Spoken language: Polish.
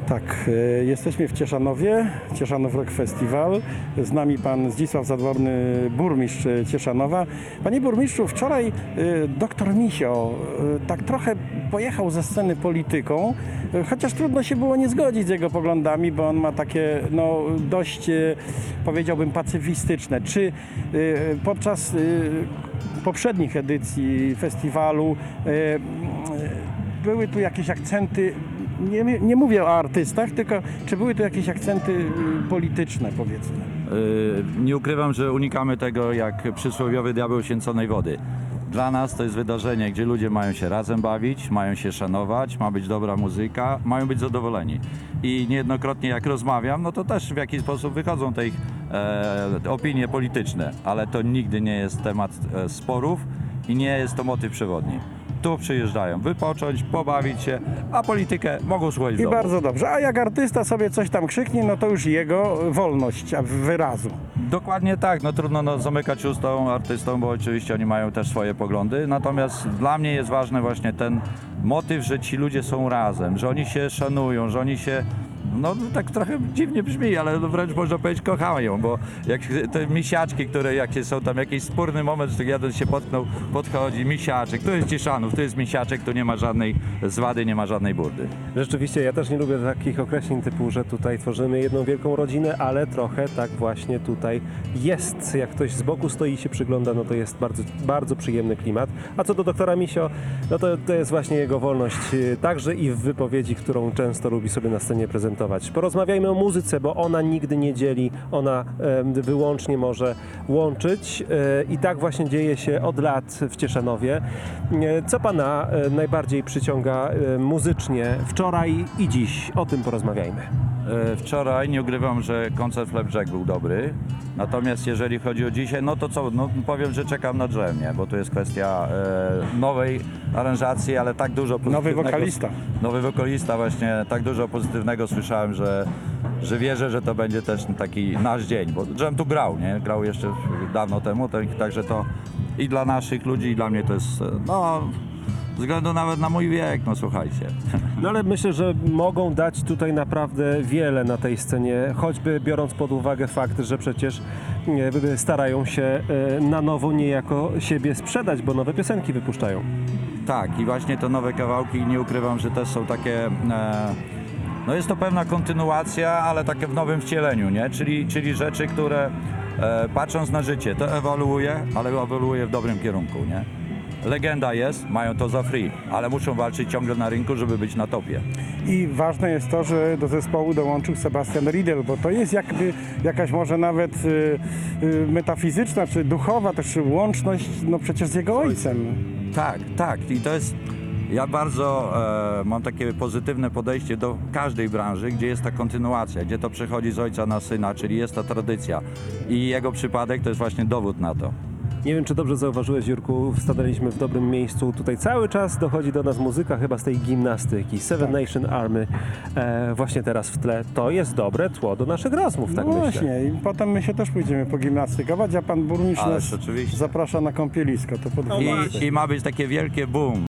Tak, jesteśmy w Cieszanowie, Cieszanów Rock Festival. Z nami pan Zdzisław Zadworny, burmistrz Cieszanowa. Panie burmistrzu, wczoraj doktor Misio tak trochę pojechał ze sceny polityką, chociaż trudno się było nie zgodzić z jego poglądami, bo on ma takie dość, powiedziałbym, pacyfistyczne. Czy podczas poprzednich edycji festiwalu były tu jakieś akcenty, nie mówię o artystach, tylko czy były tu jakieś akcenty polityczne, powiedzmy? Nie ukrywam, że unikamy tego jak przysłowiowy diabeł święconej wody. Dla nas to jest wydarzenie, gdzie ludzie mają się razem bawić, mają się szanować, ma być dobra muzyka, mają być zadowoleni. I niejednokrotnie jak rozmawiam, no to też w jakiś sposób wychodzą te ich opinie polityczne, ale to nigdy nie jest temat sporów i nie jest to motyw przewodni. Tu przyjeżdżają wypocząć, pobawić się, a politykę mogą słuchać w I domu. bardzo dobrze. A jak artysta sobie coś tam krzyknie, no to już jego wolność wyrazu. Dokładnie tak, no trudno zamykać usta artystom, bo oczywiście oni mają też swoje poglądy, natomiast dla mnie jest ważny właśnie ten motyw, że ci ludzie są razem, że oni się szanują, że oni się, no tak trochę dziwnie brzmi, ale wręcz można powiedzieć kochają, bo jak te misiaczki, które jak są tam jakiś spórny moment, że jeden się potknął, podchodzi misiaczek, tu jest Cieszanów, tu jest misiaczek, tu nie ma żadnej zwady, nie ma żadnej burdy. Rzeczywiście, ja też nie lubię takich określeń typu, że tutaj tworzymy jedną wielką rodzinę, ale trochę tak właśnie tutaj jest. Jak ktoś z boku stoi i się przygląda, no to jest bardzo, bardzo przyjemny klimat. A co do doktora Misio, no to jest właśnie jego wolność, także i w wypowiedzi, którą często lubi sobie na scenie prezentować. Porozmawiajmy o muzyce, bo ona nigdy nie dzieli, ona wyłącznie może łączyć i tak właśnie dzieje się od lat w Cieszanowie. Co pana najbardziej przyciąga muzycznie wczoraj i dziś? O tym porozmawiajmy. Wczoraj nie ukrywam, że koncert Flapjack był dobry, natomiast jeżeli chodzi o dzisiaj, no to co, no powiem, że czekam na drzemie, bo to jest kwestia nowej aranżacji, ale tak dużo pozytywnego. Nowy wokalista właśnie, tak dużo pozytywnego słyszałem, że wierzę, że to będzie też taki nasz dzień, bo drzem tu grał, nie? Grał jeszcze dawno temu, także to i dla naszych ludzi, i dla mnie to jest, no, ze względu nawet na mój wiek, no słuchajcie. No ale myślę, że mogą dać tutaj naprawdę wiele na tej scenie, choćby biorąc pod uwagę fakt, że przecież starają się na nowo niejako siebie sprzedać, bo nowe piosenki wypuszczają. Tak, i właśnie te nowe kawałki, nie ukrywam, że też są takie, no jest to pewna kontynuacja, ale takie w nowym wcieleniu, nie? Czyli rzeczy, które patrząc na życie, to ewoluuje, ale ewoluuje w dobrym kierunku, nie? Legenda jest, mają to za free, ale muszą walczyć ciągle na rynku, żeby być na topie. I ważne jest to, że do zespołu dołączył Sebastian Riedel, bo to jest jakby jakaś może nawet metafizyczna, czy duchowa też łączność, no przecież z jego ojcem. Tak. I to jest, ja bardzo mam takie pozytywne podejście do każdej branży, gdzie jest ta kontynuacja, gdzie to przechodzi z ojca na syna, czyli jest ta tradycja. I jego przypadek to jest właśnie dowód na to. Nie wiem, czy dobrze zauważyłeś, Jurku, stanęliśmy w dobrym miejscu. Tutaj cały czas dochodzi do nas muzyka chyba z tej gimnastyki. Seven Nation Army właśnie teraz w tle. To jest dobre tło do naszych rozmów, tak No myślę. właśnie, i potem my się też pójdziemy pogimnastykować, a pan burmistrz Ależ nas oczywiście. zaprasza na kąpielisko. To po 12. I ma być takie wielkie boom.